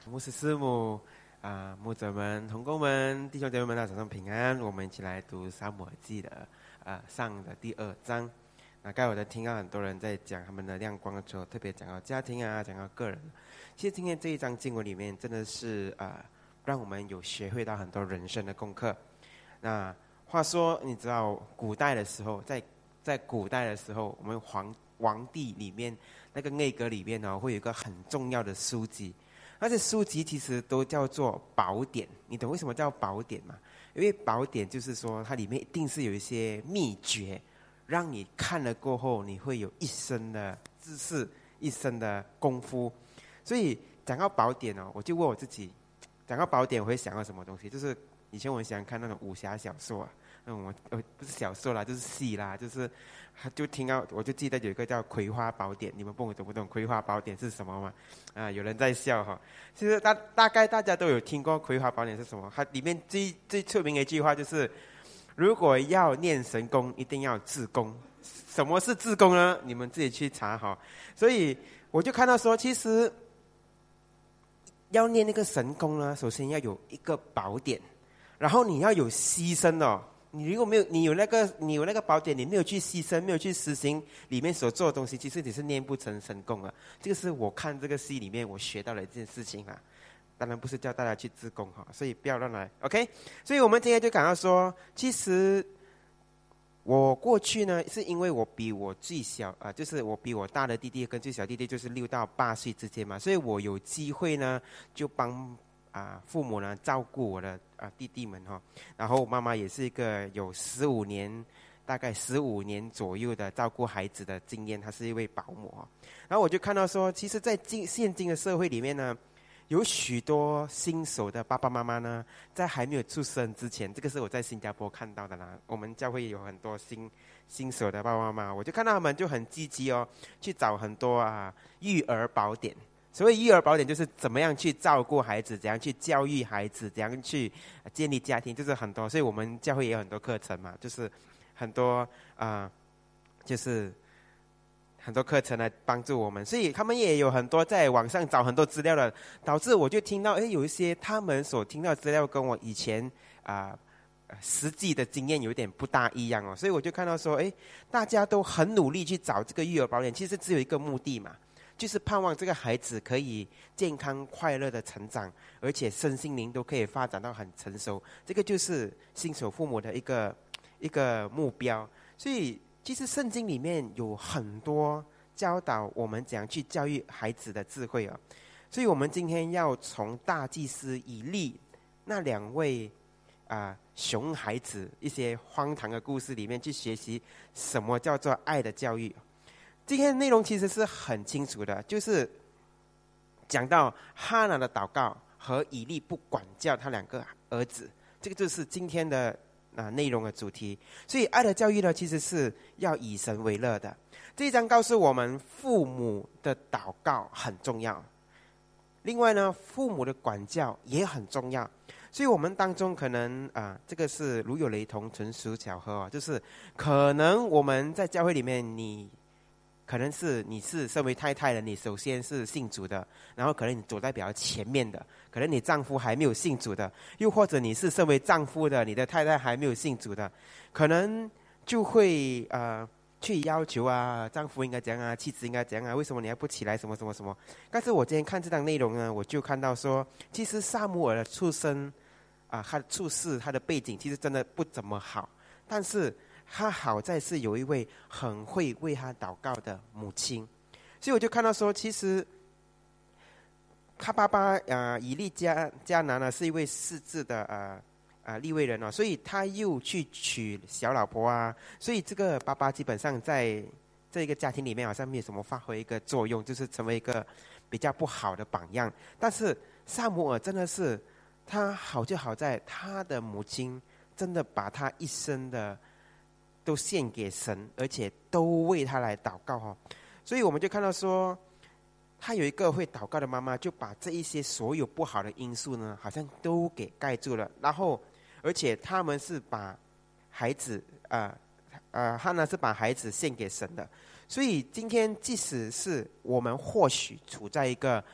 牧师师母牧者们、同工们、弟兄姐妹们，大家早上平安。我们一起来读撒母耳记的上的第2章。那刚才我在听到很多人在讲他们的亮光的时候，特别讲到家庭讲到个人。其实今天这一章经文里面真的是让我们有学会到很多人生的功课。那话说，你知道古代的时候，在古代的时候，我们皇帝里面那个内阁里面会有一个很重要的书籍。那些书籍其实都叫做宝典，你懂为什么叫宝典吗？因为宝典就是说它里面一定是有一些秘诀，让你看了过后你会有一身的知识，一身的功夫。所以讲到宝典我就问我自己，讲到宝典我会想到什么东西？就是以前我很喜欢看那种武侠小说那种不是小说啦，就是戏啦，就听到我就记得有一个叫《葵花宝典》，你们懂不懂《葵花宝典》是什么吗？有人在笑哈。其实大概大家都有听过《葵花宝典》是什么。它里面最出名的一句话就是：如果要念神功，一定要自宫。什么是自宫呢？你们自己去查哈。所以我就看到说，其实要念那个神功呢，首先要有一个宝典，然后你要有牺牲你如果没有，你有那个宝典，你没有去牺牲，没有去实行里面所做的东西，其实你是念不成神功啊。这个是我看这个戏里面我学到的一件事情当然不是叫大家去自宫所以不要乱来 ，OK？ 所以我们今天就感到说，其实我过去呢，是因为我比我最小就是我比我大的弟弟跟最小弟弟就是6到8岁之间嘛，所以我有机会呢就帮父母呢照顾我的弟弟们然后我妈妈也是一个有大概15年左右的照顾孩子的经验，她是一位保姆然后我就看到说，其实在现今的社会里面呢，有许多新手的爸爸妈妈呢，在还没有出生之前，这个是我在新加坡看到的啦。我们教会有很多新手的爸爸妈妈，我就看到他们就很积极去找很多育儿宝典。所谓育儿宝典，就是怎么样去照顾孩子，怎样去教育孩子，怎样去建立家庭，就是很多。所以我们教会也有很多课程嘛，就是很多就是很多课程来帮助我们。所以他们也有很多在网上找很多资料的，导致我就听到有一些他们所听到的资料跟我以前实际的经验有点不大一样所以我就看到说，大家都很努力去找这个育儿宝典，其实只有一个目的嘛，就是盼望这个孩子可以健康快乐的成长，而且身心灵都可以发展到很成熟。这个就是新手父母的一个目标。所以其实圣经里面有很多教导我们怎样去教育孩子的智慧所以我们今天要从大祭司以利那2位熊孩子一些荒唐的故事里面去学习什么叫做爱的教育。今天的内容其实是很清楚的，就是讲到哈拿的祷告和以利不管教他2个儿子，这个就是今天的内容的主题。所以爱的教育呢，其实是要以神为乐的。这一章告诉我们，父母的祷告很重要，另外呢，父母的管教也很重要。所以我们当中可能这个是如有雷同，纯属巧合就是可能我们在教会里面，你是身为太太的，你首先是信主的，然后可能你走在比较前面的，可能你丈夫还没有信主的，又或者你是身为丈夫的，你的太太还没有信主的，可能就会去要求丈夫应该怎样妻子应该怎样为什么你还不起来什么什么什么。但是我今天看这档内容呢，我就看到说，其实撒母耳的出生他的处事，他的背景其实真的不怎么好，但是他好在是有一位很会为他祷告的母亲。所以我就看到说，其实他爸爸以利加拿呢是一位识字的利未人所以他又去娶小老婆所以这个爸爸基本上在这个家庭里面好像没有什么发挥一个作用，就是成为一个比较不好的榜样。但是撒母耳真的是他好就好在他的母亲真的把他一生的都献给神，而且都为他来祷告所以我们就看到说，他有一个会祷告的妈妈，就把这一些所有不好的因素呢，好像都给盖住了。然后，而且他们是把孩子哈拿是把孩子献给神的。所以今天即使是我们或许处在一个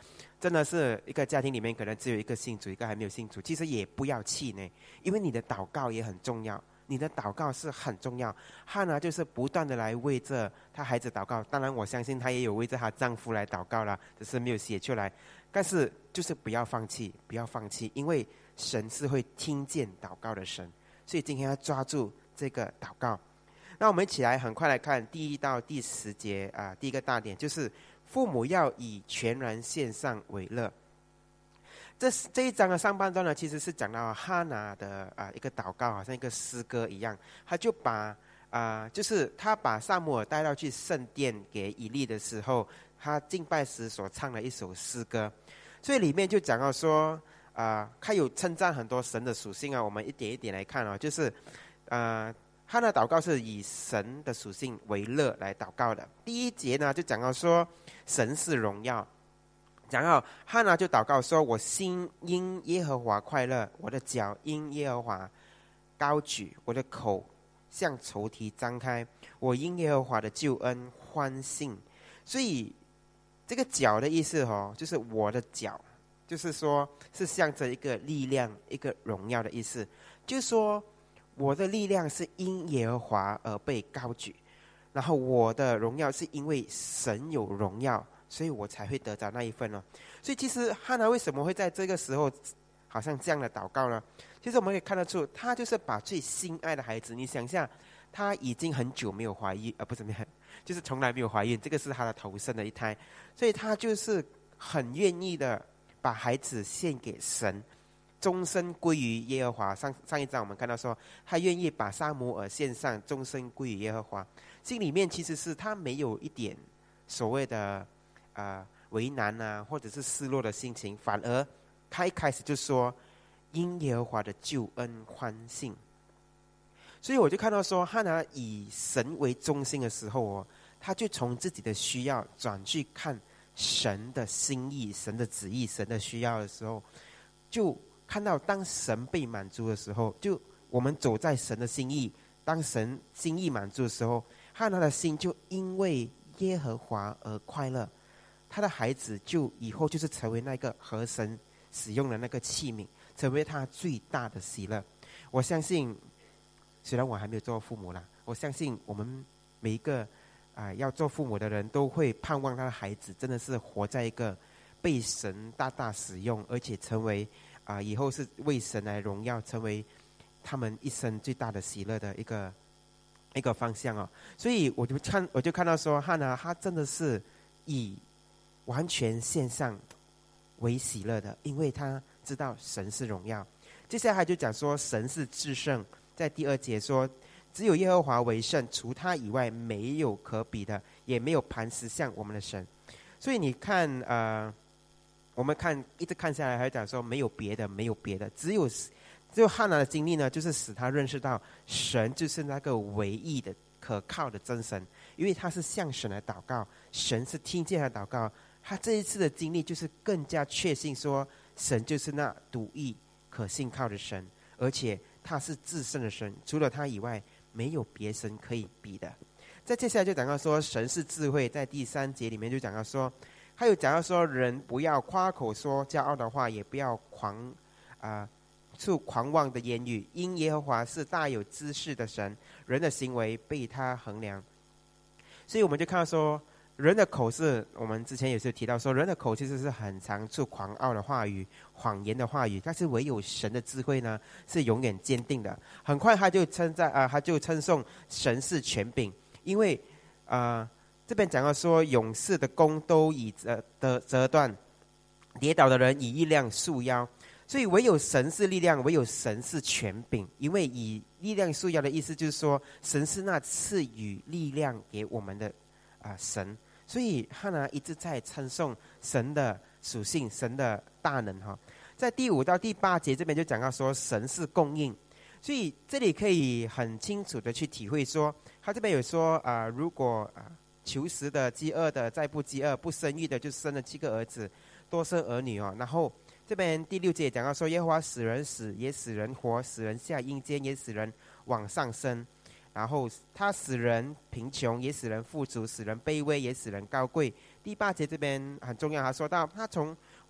真的是一个家庭里面可能只有一个信主，一个还没有信主，其实也不要气馁，因为你的祷告也很重要，你的祷告是很重要。汉娜就是不断的来为着她孩子祷告，当然我相信她也有为着她丈夫来祷告啦，只是没有写出来。但是就是不要放弃，不要放弃，因为神是会听见祷告的神，所以今天要抓住这个祷告。那我们一起来很快来看第1到第10节第一个大点就是父母要以全然献上为乐。这一章的上半段呢，其实是讲到哈拿的一个祷告，好像一个诗歌一样。他就把就是他把撒母耳带到去圣殿给以利的时候，他敬拜时所唱的一首诗歌。所以里面就讲到说，他有称赞很多神的属性啊。我们一点一点来看就是哈拿祷告是以神的属性为乐来祷告的。第1节呢，就讲到说神是荣耀。然后哈拿就祷告说：“我心因耶和华快乐，我的脚因耶和华高举，我的口向仇敌张开，我因耶和华的救恩欢欣。”所以这个脚的意思就是我的脚，就是说是象征一个力量、一个荣耀的意思。就是说我的力量是因耶和华而被高举，然后我的荣耀是因为神有荣耀，所以我才会得着那一份所以其实哈拿为什么会在这个时候好像这样的祷告呢？其实我们可以看得出，他就是把最心爱的孩子，你想一下，他已经很久没有怀孕，不是就是从来没有怀孕，这个是他的头生的一胎，所以他就是很愿意的把孩子献给神，终身归于耶和华。上一章我们看到说，他愿意把撒母耳献上，终身归于耶和华。心里面其实是他没有一点所谓的为难或者是失落的心情，反而他一开始就说因耶和华的救恩欢欣。所以我就看到说，哈拿以神为中心的时候他就从自己的需要转去看神的心意、神的旨意、神的需要的时候，就看到当神被满足的时候，就我们走在神的心意，当神心意满足的时候，哈拿的心就因为耶和华而快乐，他的孩子就以后就是成为那个合神使用的那个器皿，成为他最大的喜乐。我相信，虽然我还没有做父母啦，我相信我们每一个要做父母的人都会盼望他的孩子真的是活在一个被神大大使用，而且成为以后是为神来荣耀，成为他们一生最大的喜乐的一个方向所以我就看到说，哈拿他真的是以完全献上为喜乐的，因为他知道神是荣耀。接下来他就讲说神是至圣，在第2节说只有耶和华为圣，除他以外没有可比的，也没有磐石像我们的神。所以你看我们一直看下来，还讲说没有别的，没有别的，只有哈拿的经历呢，就是使他认识到神就是那个唯一的可靠的真神，因为他是向神来祷告，神是听见他祷告。他这一次的经历就是更加确信说，神就是那独一可信靠的神，而且他是至圣的神，除了他以外没有别神可以比的。再接下来就讲到说神是智慧，在第3节里面就讲到说，还有讲到说人不要夸口说骄傲的话，也不要出狂妄的言语，因耶和华是大有知识的神，人的行为被他衡量。所以我们就看到说，人的口是我们之前也是提到说，人的口其实是很常出狂傲的话语、谎言的话语，但是唯有神的智慧呢是永远坚定的。很快他就称颂神是权柄，因为这边讲到说，勇士的弓都以折断，跌倒的人以力量束腰。所以唯有神是力量，唯有神是权柄。因为以力量束腰的意思就是说，神是那赐予力量给我们的神。所以哈拿一直在称颂神的属性，神的大能在第5到第8节这边就讲到说神是供应。所以这里可以很清楚的去体会说，他这边有说如果求食的、饥饿的再不饥饿，不生育的就生了7个儿子，多生儿女然后这边第6节也讲到说，耶和华使人死，也使人活，使人下阴间，也使人往上升。然后他使人贫穷，也使人富足，使人卑微，也使人高贵。第8节这边很重要，他说到他从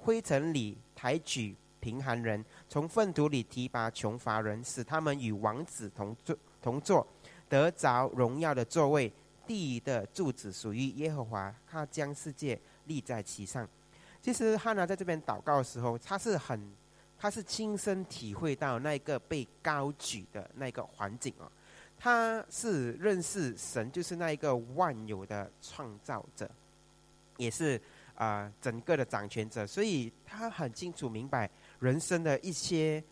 灰尘里抬举贫寒人，从粪土里提拔穷乏人，使他们与王子同坐，得着荣耀的座位。地的柱子属于耶和华，他将世界立在其上。其实哈拿在这边祷告的时候，他是亲身体会到那个被高举的那个环境哦。他是认识神就是那一个万有的创造者，也是整个的掌权者，所以他很清楚明白人生的一些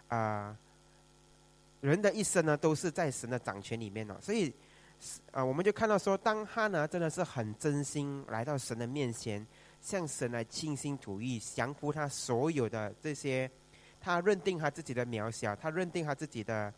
人的一生呢，都是在神的掌权里面哦。所以我们就看到说，当哈拿真的是很真心来到神的面前，向神来倾心吐意，降服他所有的这些，他认定他自己的渺小，他认定他自己的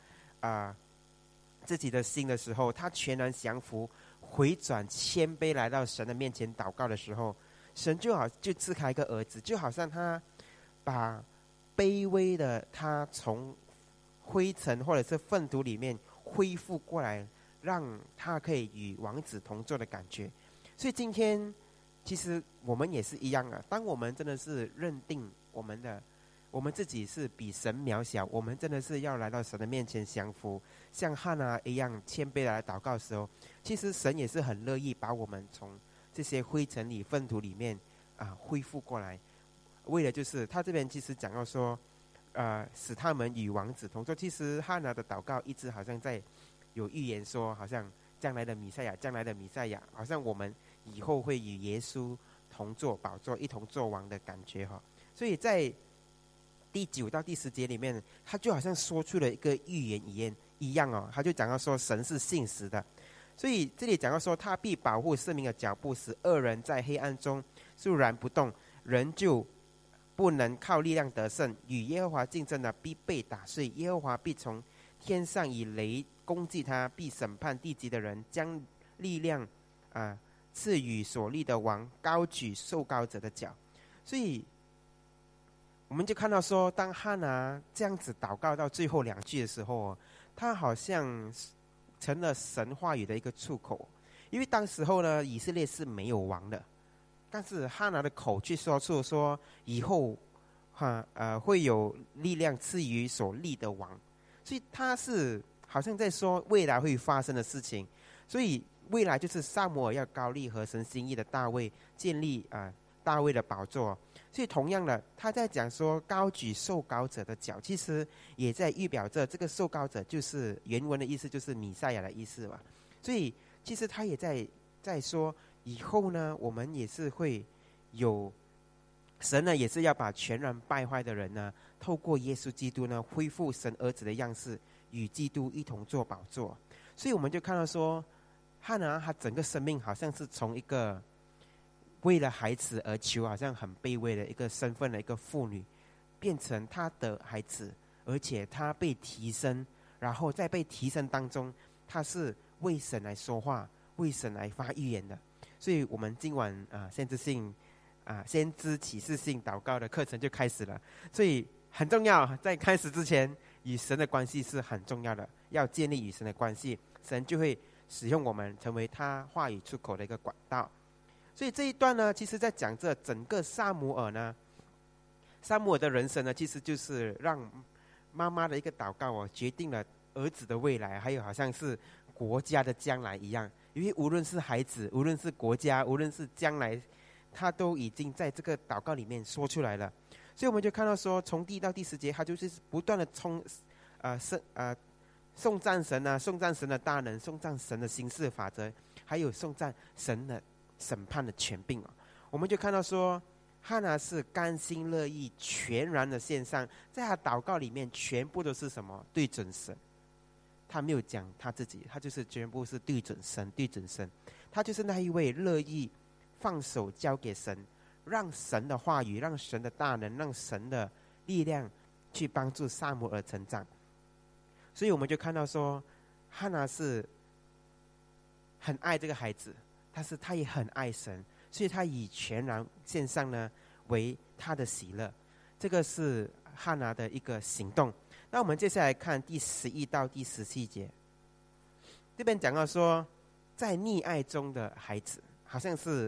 心的时候，他全然降服，回转谦卑来到神的面前祷告的时候，神就赐他一个儿子，就好像他把卑微的他从灰尘或者是粪土里面恢复过来，让他可以与王子同坐的感觉。所以今天其实我们也是一样啊，当我们真的是认定我们自己是比神渺小，我们真的是要来到神的面前降服，像哈拿一样谦卑来祷告的时候，其实神也是很乐意把我们从这些灰尘里粪土里面恢复过来。为了就是他这边其实讲到说使他们与王子同坐。其实哈拿的祷告一直好像在有预言说，好像将来的弥赛亚，好像我们以后会与耶稣同坐宝座，一同作王的感觉哈。所以在第9到第10节里面，他就好像说出了一个预言一样哦。他就讲到说，神是信实的，所以这里讲到说，他必保护圣民的脚步，使恶人在黑暗中肃然不动，人就不能靠力量得胜。与耶和华竞争的必被打碎，耶和华必从天上以雷攻击他，必审判地极的人，将力量赐予所立的王，高举受膏者的脚。所以我们就看到说，当哈拿这样子祷告到最后2句的时候，他好像成了神话语的一个出口。因为当时候呢，以色列是没有王的，但是哈拿的口去说出说以后会有力量赐予所立的王，所以他是好像在说未来会发生的事情。所以未来就是撒母耳要膏立合神心意的大卫，建立大卫的宝座。所以同样的，他在讲说高举受膏者的脚，其实也在预表着这个受膏者就是原文的意思，就是弥赛亚的意思吧。所以其实他也在说，以后呢，我们也是会有神呢，也是要把全然败坏的人呢，透过耶稣基督呢，恢复神儿子的样式，与基督一同坐宝座。所以我们就看到说，哈拿他整个生命好像是从一个为了孩子而求，好像很卑微的一个身份的一个妇女，变成她的孩子，而且她被提升，然后在被提升当中，她是为神来说话，为神来发预言的。所以我们今晚先知启示性祷告的课程就开始了。所以很重要，在开始之前，与神的关系是很重要的，要建立与神的关系，神就会使用我们成为他话语出口的一个管道。所以这一段呢，其实在讲这整个撒母耳的人生呢，其实就是让妈妈的一个祷告决定了儿子的未来，还有好像是国家的将来一样。因为无论是孩子，无论是国家，无论是将来，他都已经在这个祷告里面说出来了。所以我们就看到说，从第1到第10节，他就是不断的颂赞神颂赞神的大能，颂赞神的行事法则，还有颂赞神的审判的权柄我们就看到说，哈拿是甘心乐意全然的献上，在他祷告里面全部都是什么？对准神。他没有讲他自己，他就是全部是对准神。他就是那一位乐意放手交给神，让神的话语，让神的大能，让神的力量去帮助撒母耳成长。所以我们就看到说，哈拿是很爱这个孩子，但是他也很爱神，所以他以全然献上呢为他的喜乐。这个是哈拿的一个行动。那我们接下来看第11到第17节，这边讲到说，在溺爱中的孩子，好像是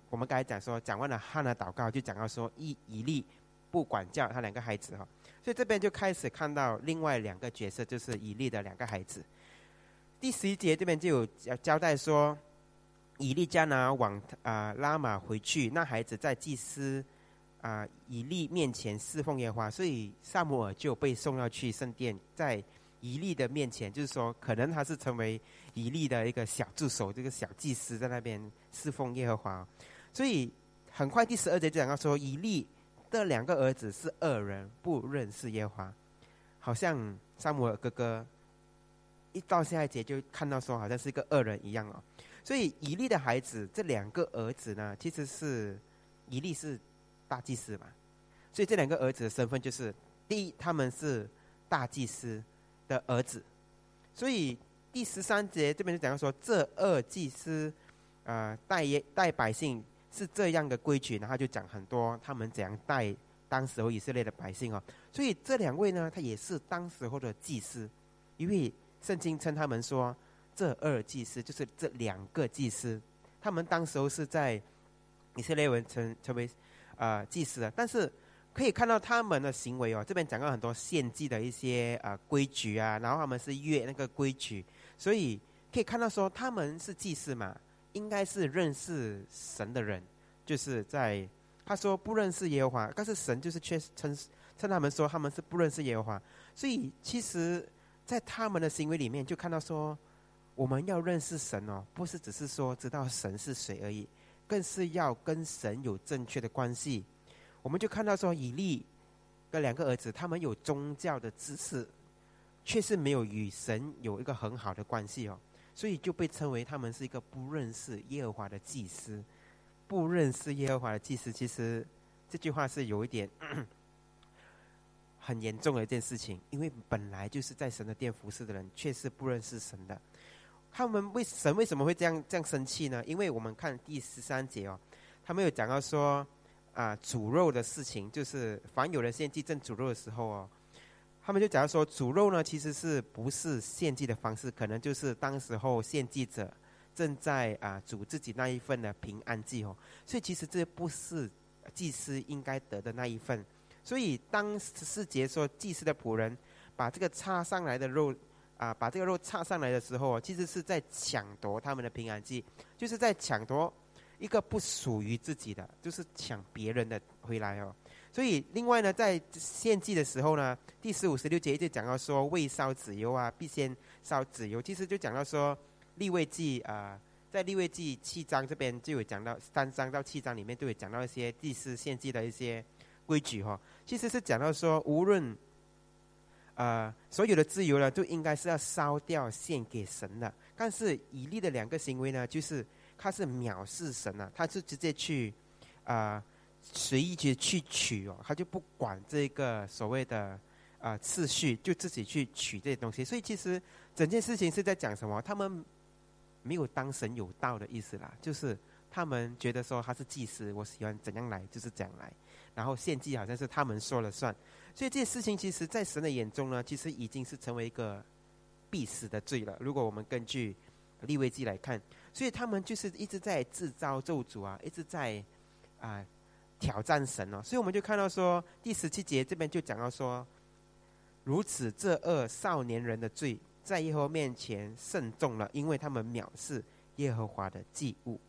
我们刚才讲完了哈拿祷告，就讲到说以利不管教他2个孩子哈，所以这边就开始看到另外2个角色，就是以利的2个孩子。第11节这边就有交代说，以利加拿往拉玛回去，那孩子在祭司以利面前侍奉耶和华，所以撒母耳就被送要去圣殿，在以利的面前，就是说可能他是成为以利的一个小助手，这个小祭司在那边侍奉耶和华。所以很快第12节就讲到说，以利的2个儿子是恶人，不认识耶和华，好像撒母耳哥哥一到下一节就看到说好像是一个恶人一样哦。所以以利的孩子这2个儿子呢，其实是以利是大祭司嘛，所以这2个儿子的身份就是第一，他们是大祭司的儿子。所以第13节这边就讲到说，这2祭司带百姓是这样的规矩，然后就讲很多他们怎样带当时候以色列的百姓哦。所以这2位呢，他也是当时候的祭司，因为圣经称他们说这2祭司就是这2个祭司，他们当时候是在以色列人成为祭司的。但是可以看到他们的行为哦，这边讲到很多献祭的一些规矩啊，然后他们是越那个规矩，所以可以看到说他们是祭司嘛，应该是认识神的人，就是在他说不认识耶和华，但是神就是却称他们说他们是不认识耶和华。所以其实在他们的行为里面就看到说，我们要认识神哦，不是只是说知道神是谁而已，更是要跟神有正确的关系。我们就看到说，以利的2个儿子，他们有宗教的知识，却是没有与神有一个很好的关系哦，所以就被称为他们是一个不认识耶和华的祭司。不认识耶和华的祭司，其实这句话是有一点很严重的一件事情，因为本来就是在神的殿服侍的人，却是不认识神的。他们神为什么会这样生气呢？因为我们看第13节哦，他们有讲到说煮肉的事情，就是凡有人献祭正煮肉的时候哦，他们就讲到说煮肉呢其实是不是献祭的方式，可能就是当时候献祭者正在煮自己那一份的平安祭哦，所以其实这不是祭司应该得的那一份。所以当14节说祭司的仆人把这个插上来的肉把这个肉插上来的时候，其实是在抢夺他们的平安祭，就是在抢夺一个不属于自己的，就是抢别人的回来哦。所以另外呢，在献祭的时候呢，第15、16节就讲到说未烧脂油必先烧脂油，其实就讲到说利未记在利未记7章这边就有讲到，3章到7章里面都有讲到一些祭司献祭的一些规矩其实是讲到说无论所有的脂油呢，都应该是要烧掉献给神的。但是以利的2个行为呢，就是他是藐视神他是直接去随意去取他就不管这个所谓的次序，就自己去取这些东西。所以其实整件事情是在讲什么？他们没有当神有道的意思啦，就是他们觉得说他是祭司，我喜欢怎样来就是怎样来，然后献祭好像是他们说了算。所以这些事情其实在神的眼中呢，其实已经是成为一个必死的罪了，如果我们根据利未记来看。所以他们就是一直在自招咒诅一直在挑战神所以我们就看到说第17节这边就讲到说，如此这2少年人的罪在耶和华面前甚重了，因为他们藐视耶和华的祭物。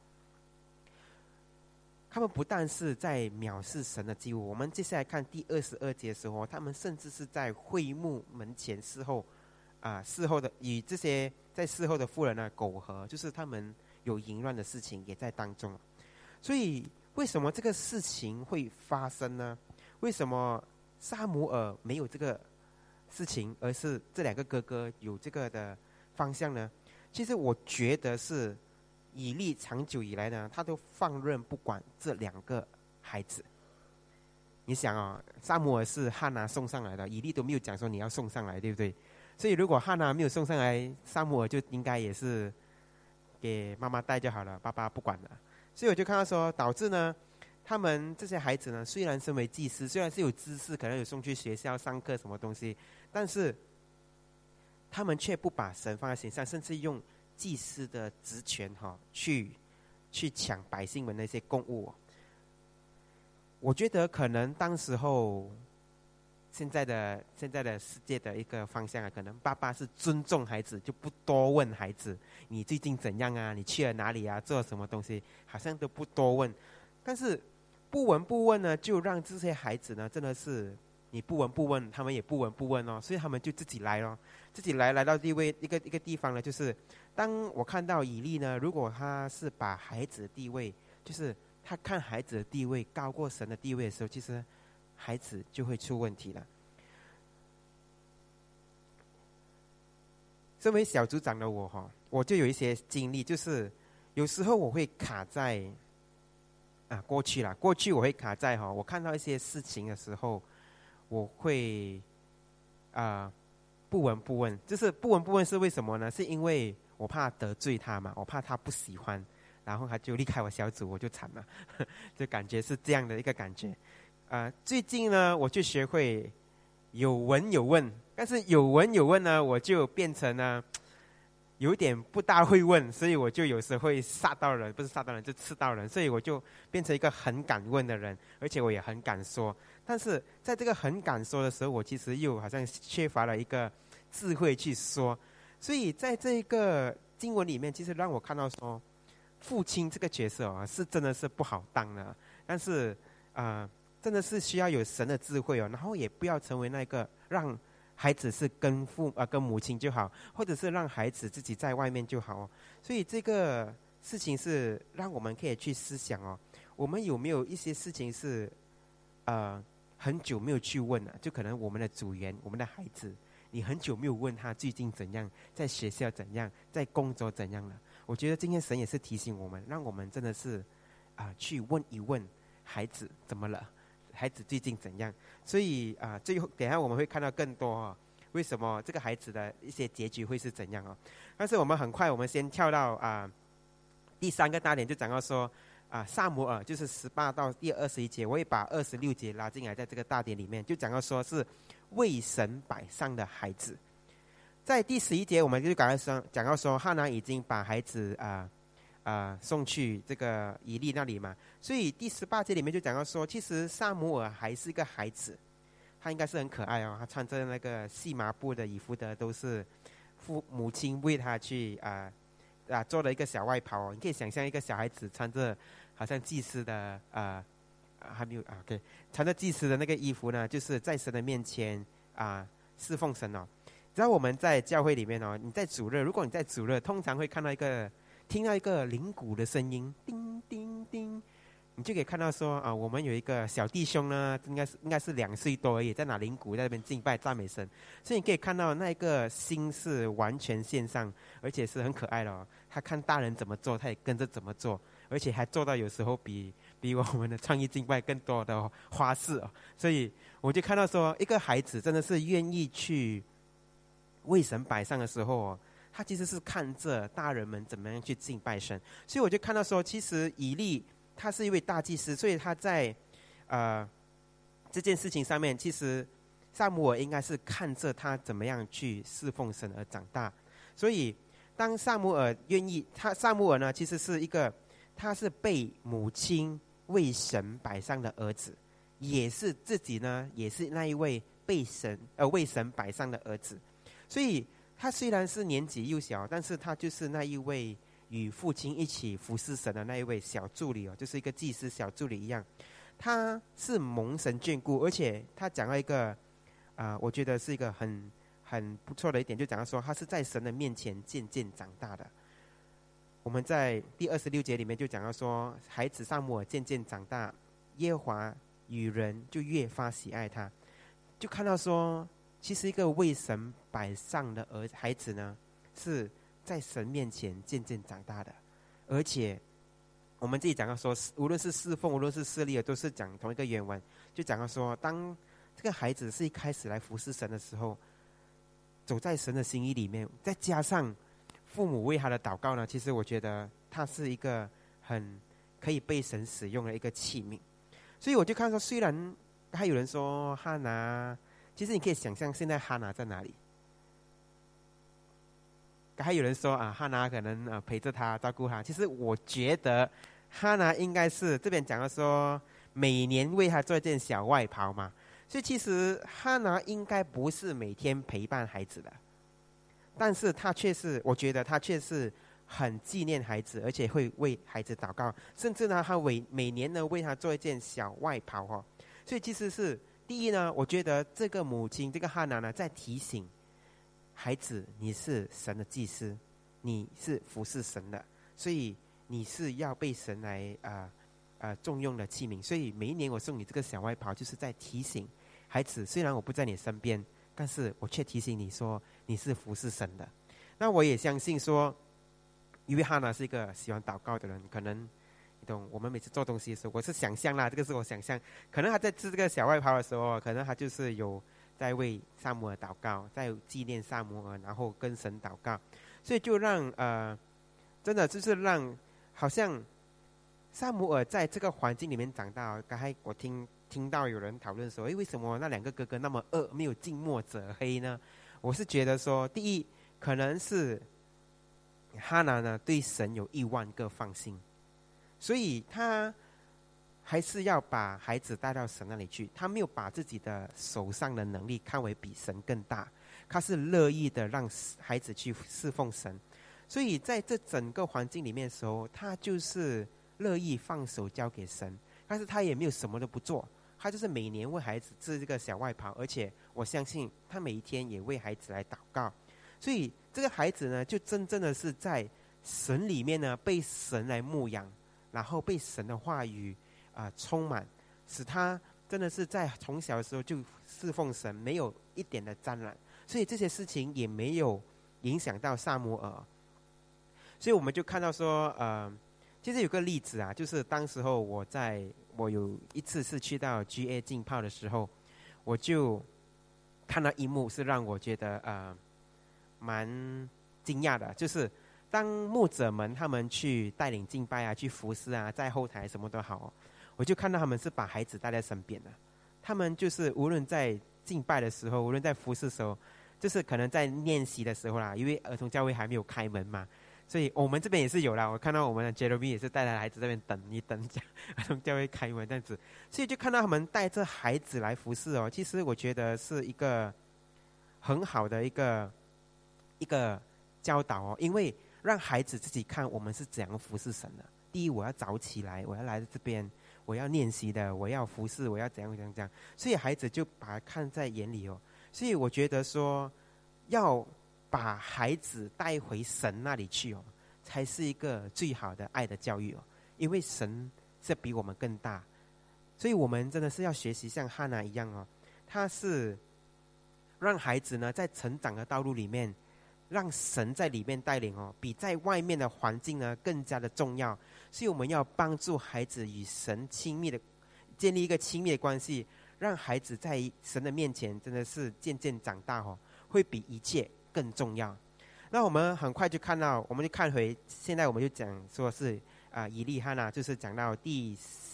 他们不但是在藐视神的祭物，我们接下来看第22节的时候，他们甚至是在会幕门前事后的与这些在事后的妇人苟合，就是他们有淫乱的事情也在当中。所以为什么这个事情会发生呢？为什么撒母耳没有这个事情，而是这2个哥哥有这个的方向呢？其实我觉得是以利长久以来呢，他都放任不管这2个孩子。你想撒母耳是哈拿送上来的，以利都没有讲说你要送上来，对不对？所以如果哈拿没有送上来，撒母耳就应该也是给妈妈带就好了，爸爸不管了。所以我就看到说，导致呢他们这些孩子呢，虽然身为祭司，虽然是有知识，可能有送去学校上课什么东西，但是他们却不把神放在心上，甚至用祭司的职权去去抢百姓们那些供物。我觉得可能当时候现在的世界的一个方向啊，可能爸爸是尊重孩子，就不多问孩子你最近怎样啊，你去了哪里啊，做什么东西，好像都不多问。但是不闻不问呢，就让这些孩子呢，真的是你不闻不问，他们也不闻不问哦，所以他们就自己来咯，自己来到一个地方呢，就是当我看到以利呢，如果他是把孩子的地位，就是他看孩子的地位高过神的地位的时候，其实孩子就会出问题了。身为小组长的我就有一些经历，就是有时候我会卡在过去我会卡在我看到一些事情的时候，我会不闻不问。就是不闻不问是为什么呢？是因为我怕得罪他嘛，我怕他不喜欢，然后他就离开我小组，我就惨了就感觉是这样的一个感觉。最近呢，我就学会有闻有问，但是有闻有问呢，我就变成了有点不大会问，所以我就有时会杀到人，不是杀到人就刺到人，所以我就变成一个很敢问的人，而且我也很敢说。但是在这个很敢说的时候，我其实又好像缺乏了一个智慧去说。所以在这个经文里面，其实让我看到说，父亲这个角色是真的是不好当的，但是真的是需要有神的智慧然后也不要成为那个让孩子是跟母亲就好，或者是让孩子自己在外面就好所以这个事情是让我们可以去思想我们有没有一些事情是很久没有去问了，就可能我们的组员，我们的孩子，你很久没有问他最近怎样，在学校怎样，在工作怎样了。我觉得今天神也是提醒我们，让我们真的是去问一问孩子怎么了，孩子最近怎样。所以最后等一下我们会看到更多为什么这个孩子的一些结局会是怎样但是我们很快，我们先跳到第三个大点，就讲到说撒母耳就是18到第21节，我会把26节拉进来，在这个大点里面就讲到说是为神摆上的孩子。在第11节我们就讲到说哈拿已经把孩子送去这个以利那里嘛，所以第18节里面就讲到说，其实撒母耳还是一个孩子，他应该是很可爱他穿着那个细麻布的以弗得，都是母亲为他去做了一个小外袍你可以想象一个小孩子穿着好像祭司的还没有OK， 穿着祭司的那个衣服呢，就是在神的面前侍奉神只要我们在教会里面你在主日，如果你在主日，通常会听到一个铃鼓的声音，叮叮叮，你就可以看到说我们有一个小弟兄呢，应该是2岁多而已，在拿铃鼓在那边敬拜赞美神，所以你可以看到那个心是完全献上，而且是很可爱的他看大人怎么做，他也跟着怎么做，而且还做到有时候比我们的创意敬拜更多的花式所以我就看到说，一个孩子真的是愿意去为神摆上的时候他其实是看着大人们怎么样去敬拜神。所以我就看到说，其实以利他是一位大祭司，所以他在这件事情上面，其实撒母耳应该是看着他怎么样去侍奉神而长大。所以当撒母耳撒母耳呢，其实是他是被母亲为神摆上的儿子，也是自己呢，也是那一位为神摆上的儿子。所以他虽然是年纪幼小，但是他就是那一位与父亲一起服侍神的那一位小助理就是一个祭司小助理一样。他是蒙神眷顾，而且他讲到一个我觉得是一个很不错的一点，就讲到说他是在神的面前渐渐长大的。我们在第26节里面就讲到说，孩子撒母耳渐渐长大，耶和华与人就越发喜爱他。就看到说，其实一个为神摆上的孩子呢，是在神面前渐渐长大的。而且我们自己讲到说，无论是侍奉，无论是侍立，都是讲同一个原文，就讲到说，当这个孩子是一开始来服侍神的时候，走在神的心意里面，再加上父母为他的祷告呢，其实我觉得他是一个很可以被神使用的一个器皿。所以我就看到，虽然还有人说哈拿，其实你可以想象现在哈拿在哪里？ 还有人说哈拿可能陪着他照顾他，其实我觉得哈拿应该是这边讲的说每年为他做一件小外袍嘛，所以其实哈拿应该不是每天陪伴孩子的，但是他却是，我觉得他却是很纪念孩子，而且会为孩子祷告，甚至呢他每年呢为他做一件小外袍哦。所以其实是第一呢，我觉得这个母亲这个哈拿呢在提醒孩子，你是神的祭司，你是服侍神的，所以你是要被神来重用的器皿。所以每一年我送你这个小外袍，就是在提醒孩子，虽然我不在你身边，但是我却提醒你说你是服侍神的。那我也相信说，因为哈拿是一个喜欢祷告的人，可能你懂，我们每次做东西的时候，我是想象啦，这个是我想象，可能他在织这个小外袍的时候，可能他就是有在为撒母耳祷告，在纪念撒母耳，然后跟神祷告，所以就让真的就是让好像撒母耳在这个环境里面长大。刚才我听到有人讨论说，为什么那两个哥哥那么恶，没有近墨者黑呢？我是觉得说，第一可能是哈拿呢对神有10000个放心，所以他还是要把孩子带到神那里去，他没有把自己的手上的能力看为比神更大，他是乐意的让孩子去侍奉神。所以在这整个环境里面的时候，他就是乐意放手交给神，但是他也没有什么都不做，他就是每年为孩子织这个小外袍，而且我相信他每一天也为孩子来祷告。所以这个孩子呢，就真正的是在神里面呢被神来牧养，然后被神的话语充满，使他真的是在从小的时候就侍奉神，没有一点的沾染，所以这些事情也没有影响到撒母耳。所以我们就看到说其实有个例子就是当时候我有一次是去到 GA 浸泡的时候，我就看到一幕是让我觉得蛮惊讶的，就是当牧者们他们去带领敬拜去服侍在后台什么都好我就看到他们是把孩子带在身边的，他们就是无论在敬拜的时候，无论在服侍的时候，就是可能在练习的时候因为儿童教会还没有开门嘛，所以我们这边也是有啦，我看到我们的 Jeremy 也是带着孩子在那边等一等儿童教会开门这样子，所以就看到他们带着孩子来服侍其实我觉得是一个很好的一个教导因为让孩子自己看我们是怎样服侍神的。第一，我要早起来，我要来这边，我要练习的，我要服侍，我要怎样怎样怎样，所以孩子就把它看在眼里所以我觉得说要把孩子带回神那里去才是一个最好的爱的教育因为神是比我们更大，所以我们真的是要学习像哈拿一样他是让孩子呢在成长的道路里面，让神在里面带领比在外面的环境呢更加的重要。所以我们要帮助孩子与神建立一个亲密的关系，让孩子在神的面前真的是渐渐长大会比一切更重要。那我们很快就看到，我们就看回现在我们就讲说是以利哈拿，就是讲到第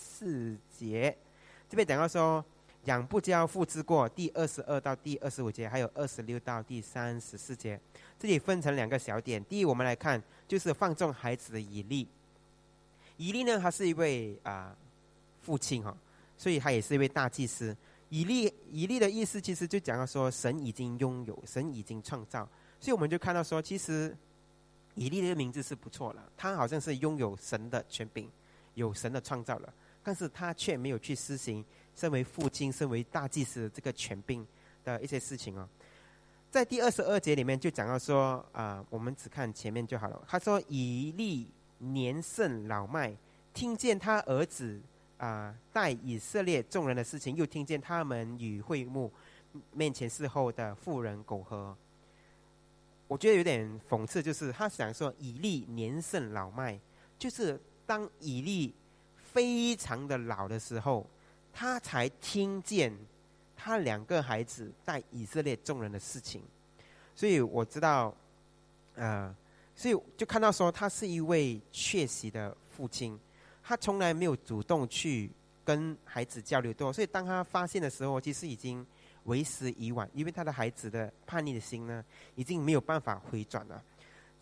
4节，这边讲到说养不教父之过，第22到第25节，还有26到第34节，这里分成2个小点。第一，我们来看就是放纵孩子的以利。以利呢，他是一位父亲所以他也是一位大祭司。以利的意思其实就讲到说神已经拥有，神已经创造，所以我们就看到说其实以利的名字是不错了，他好像是拥有神的权柄，有神的创造了，但是他却没有去施行身为父亲身为大祭司的这个权柄的一些事情在第22节里面就讲到说我们只看前面就好了。他说以利年甚老迈，听见他儿子带以色列众人的事情，又听见他们与会幕面前事后的妇人苟合。我觉得有点讽刺，就是他想说以利年甚老迈，就是当以利非常的老的时候，他才听见他2个孩子带以色列众人的事情。所以我知道所以就看到说他是一位确实的父亲，他从来没有主动去跟孩子交流多，所以当他发现的时候其实已经为时已晚，因为他的孩子的叛逆的心呢已经没有办法回转了。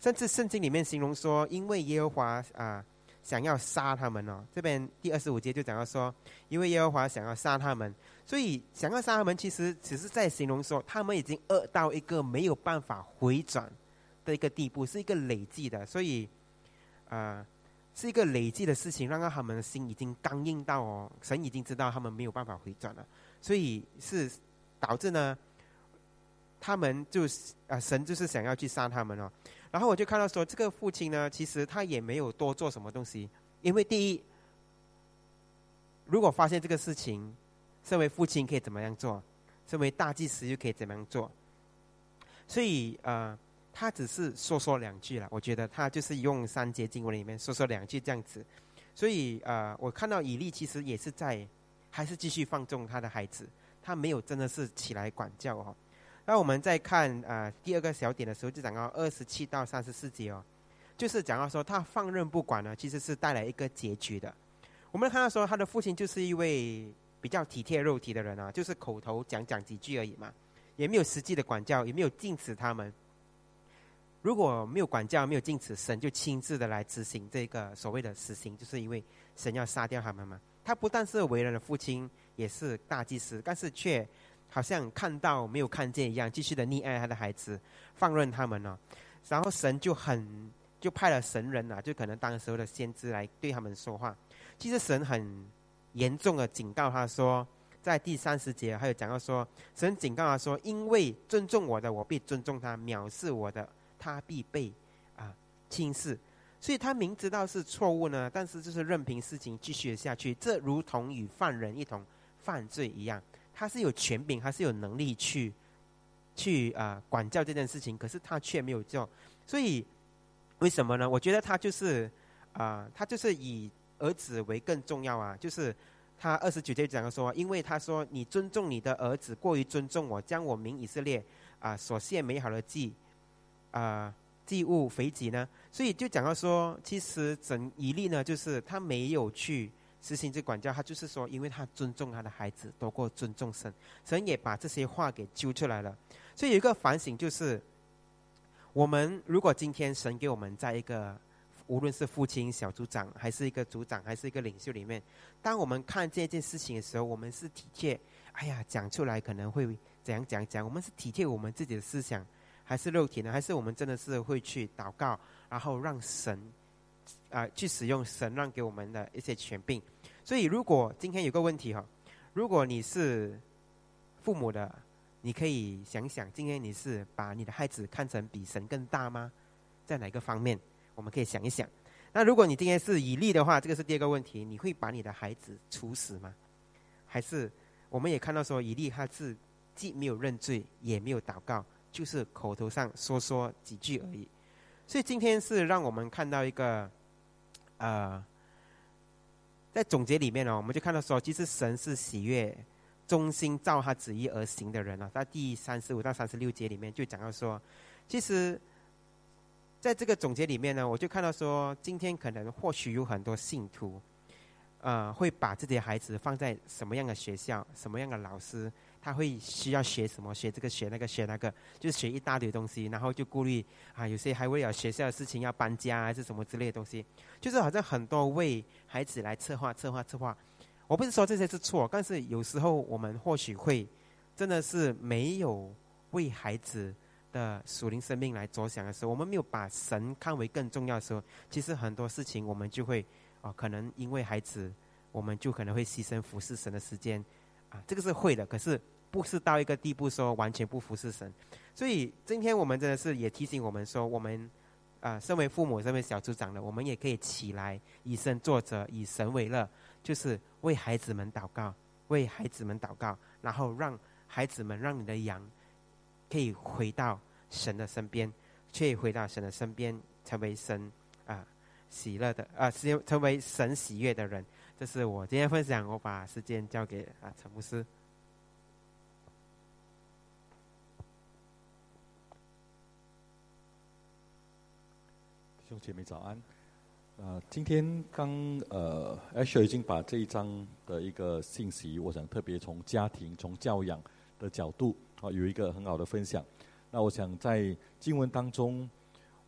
甚至圣经里面形容说，因为耶和华想要杀他们哦，这边第25节就讲到说，因为耶和华想要杀他们，所以想要杀他们，其实只是在形容说，他们已经恶到一个没有办法回转的一个地步，是一个累积的，所以是一个累积的事情，让他们的心已经刚硬到哦，神已经知道他们没有办法回转了，所以是导致呢，他们神就是想要去杀他们哦。然后我就看到说，这个父亲呢，其实他也没有多做什么东西，因为第一，如果发现这个事情，身为父亲可以怎么样做，身为大祭司又可以怎么样做，所以他只是说两句了。我觉得他就是用3节经文里面说两句这样子，所以我看到以利其实也是还是继续放纵他的孩子，他没有真的是起来管教哦。那我们再看第2个小点的时候，就讲到27到34节哦，就是讲到说他放任不管呢，其实是带来一个结局的。我们看到说他的父亲就是一位比较体贴肉体的人啊，就是口头讲几句而已嘛，也没有实际的管教，也没有禁止他们。如果没有管教，没有禁止，神就亲自的来执行这个所谓的死刑，就是因为神要杀掉他们嘛。他不但是为人的父亲，也是大祭司，但是却好像看到没有看见一样，继续的溺爱他的孩子，放任他们哦。然后神就派了神人啊，就可能当时候的先知来对他们说话。其实神很严重的警告他说，在第30节还有讲到说，神警告他说，因为尊重我的，我必尊重他；藐视我的，他必被轻视。所以他明知道是错误呢，但是就是任凭事情继续下去，这如同与犯人一同犯罪一样。他是有权柄，他是有能力去管教这件事情，可是他却没有做。所以为什么呢？我觉得他就是以儿子为更重要啊。就是他29节讲说，因为他说你尊重你的儿子过于尊重我，将我民以色列所献美好的祭物肥己呢，所以就讲到说，其实以利呢，就是他没有去实行这管教，他就是说，因为他尊重他的孩子多过尊重神，神也把这些话给揪出来了。所以有一个反省，就是我们如果今天神给我们在一个无论是父亲、小组长，还是一个组长，还是一个领袖里面，当我们看这件事情的时候，我们是体贴，讲出来可能会怎样讲，我们是体贴我们自己的思想，还是肉体呢？还是我们真的是会去祷告，然后让神去使用神让给我们的一些权柄？所以如果今天有个问题如果你是父母的，你可以想想，今天你是把你的孩子看成比神更大吗？在哪个方面？我们可以想一想。那如果你今天是以利的话，这个是第2个问题，你会把你的孩子处死吗？还是我们也看到说，以利他是既没有认罪，也没有祷告，就是口头上说几句而已。所以今天是让我们看到一个在总结里面我们就看到说，其实神是喜悦忠心照他旨意而行的人在第35到36节里面就讲到说，其实在这个总结里面呢，我就看到说，今天可能或许有很多信徒会把自己的孩子放在什么样的学校，什么样的老师，他会需要学什么，学这个学那个学那个，就是学一大堆东西，然后就顾虑有些还为了学校的事情要搬家还是什么之类的东西，就是好像很多为孩子来策划。我不是说这些是错，但是有时候我们或许会真的是没有为孩子的属灵生命来着想的时候，我们没有把神看为更重要的时候，其实很多事情我们就会可能因为孩子，我们就可能会牺牲服侍神的时间这个是会的，可是不是到一个地步说完全不服侍神。所以今天我们真的是也提醒我们说，我们身为父母，身为小组长的，我们也可以起来以身作则，以神为乐，就是为孩子们祷告，然后让孩子们，让你的羊可以回到神的身边，成为神喜乐的成为神喜悦的人。这是我今天分享，我把时间交给陈牧师。 弟兄姐妹早安。今天Asher 已经把这一章的一个信息，我想特别从家庭、从教养的角度有一个很好的分享。那我想在经文当中，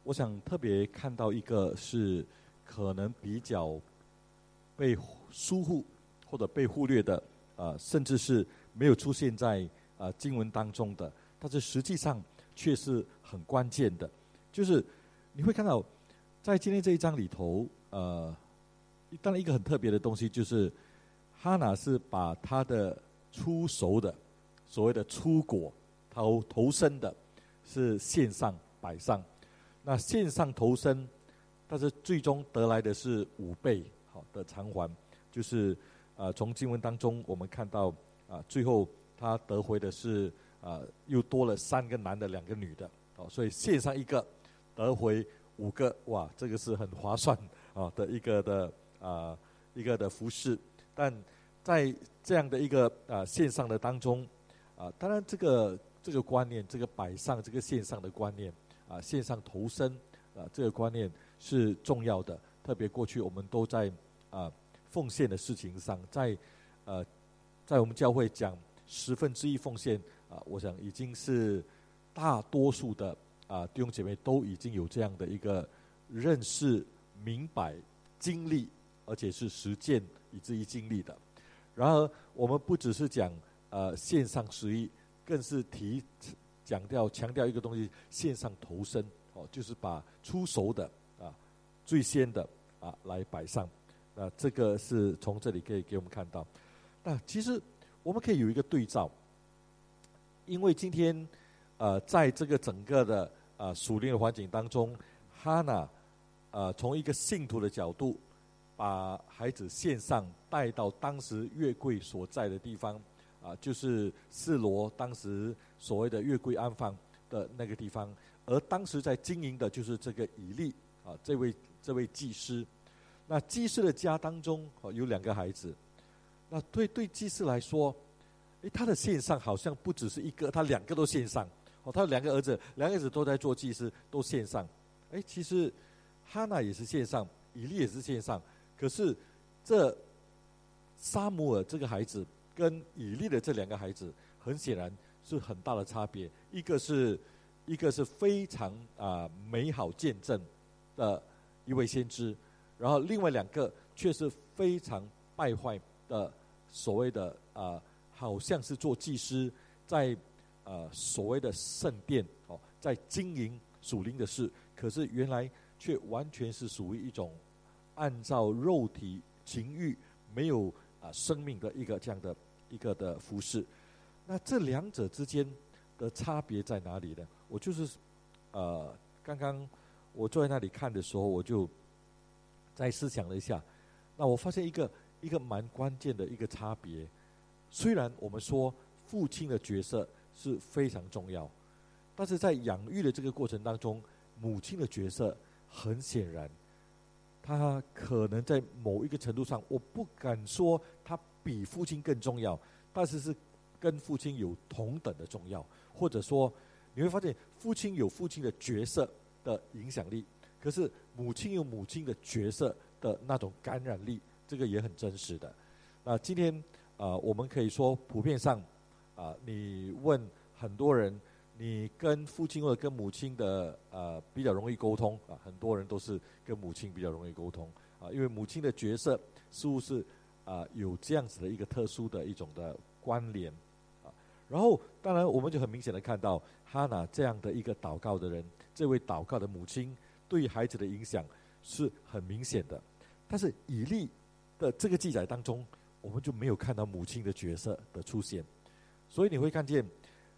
我想特别看到一个是可能比较被疏忽或者被忽略的，甚至是没有出现在经文当中的，但是实际上却是很关键的，就是你会看到在今天这一章里头，当然一个很特别的东西就是哈拿是把他的出熟的所谓的出果头生的是献上摆上，那献上头生，但是最终得来的是5倍好的偿还，就是从经文当中我们看到最后他得回的是又多了3个男的2个女的，所以献上1个得回5个，哇，这个是很划算的一个的服事。但在这样的一个线上的当中，当然这个观念，这个摆上这个线上的观念线上投身这个观念是重要的。特别过去我们都在奉献的事情上，在我们教会讲1/10奉献我想已经是大多数的弟兄姐妹都已经有这样的一个认识、明白、经历，而且是实践以至于经历的。然而我们不只是讲线上11，更是强调一个东西，线上投身就是把出熟的最先的来摆上。这个是从这里可以给我们看到。那其实我们可以有一个对照，因为今天在这个整个的属灵的环境当中，哈拿从一个信徒的角度，把孩子献上带到当时约柜所在的地方就是示罗当时所谓的约柜安放的那个地方，而当时在经营的就是这个以利这位祭司。那祭司的家当中有2个孩子，那对祭司来说，他的献上好像不只是一个，他2个都献上他有2个儿子，2个儿子都在做祭司，都献上。其实哈拿也是献上，以利也是献上，可是这撒母耳这个孩子跟以利的这2个孩子，很显然是很大的差别。一个是非常美好见证的一位先知，然后另外2个却是非常败坏的，所谓的好像是做祭司，在所谓的圣殿在经营属灵的事，可是原来却完全是属于一种按照肉体情欲没有生命的这样的一个的服事。那这2者之间的差别在哪里呢？我就是刚刚我坐在那里看的时候，我就再思想了一下，那我发现一个蛮关键的一个差别。虽然我们说父亲的角色是非常重要，但是在养育的这个过程当中，母亲的角色很显然，他可能在某一个程度上，我不敢说他比父亲更重要，但是是跟父亲有同等的重要。或者说你会发现父亲有父亲的角色的影响力，可是母亲有母亲的角色的那种感染力，这个也很真实的。今天我们可以说普遍上你问很多人，你跟父亲或者跟母亲的比较容易沟通很多人都是跟母亲比较容易沟通因为母亲的角色似乎是有这样子的一个特殊的一种的关联然后当然我们就很明显的看到哈拿这样的一个祷告的人，这位祷告的母亲对于孩子的影响是很明显的。但是以利的这个记载当中，我们就没有看到母亲的角色的出现，所以你会看见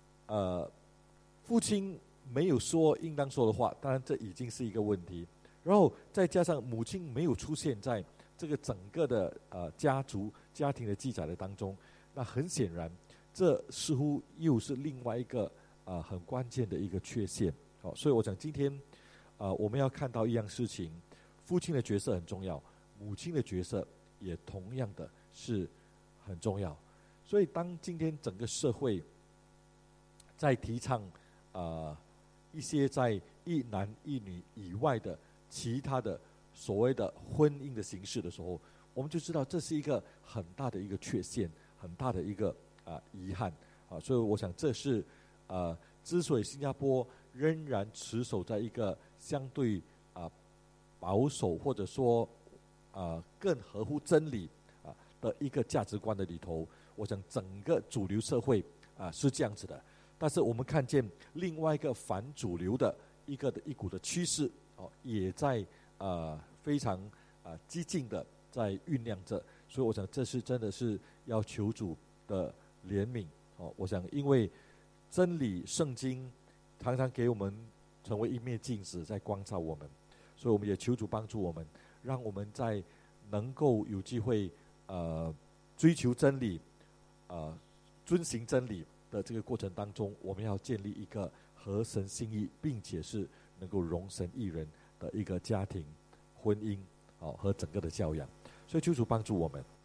父亲没有说应当说的话，当然这已经是一个问题，然后再加上母亲没有出现在这个整个的家庭的记载的当中，那很显然这似乎又是另外一个很关键的一个缺陷。所以我想今天我们要看到一样事情，父亲的角色很重要，母亲的角色也同样的是很重要。所以当今天整个社会在提倡一些在一男一女以外的其他的所谓的婚姻的形式的时候，我们就知道这是一个很大的一个缺陷，很大的一个遗憾所以我想这是之所以新加坡仍然持守在一个相对保守，或者说更合乎真理的一个价值观的里头，我想整个主流社会是这样子的。但是我们看见另外一个反主流的一股的趋势也在非常激进的在酝酿着。所以我想这是真的是要求主的怜悯我想因为真理圣经常常给我们成为一面镜子在光照我们，所以我们也求主帮助我们，让我们在能够有机会追求真理遵行真理的这个过程当中，我们要建立一个合神心意并且是能够容神益人的一个家庭婚姻和整个的教养。所以求主帮助我们。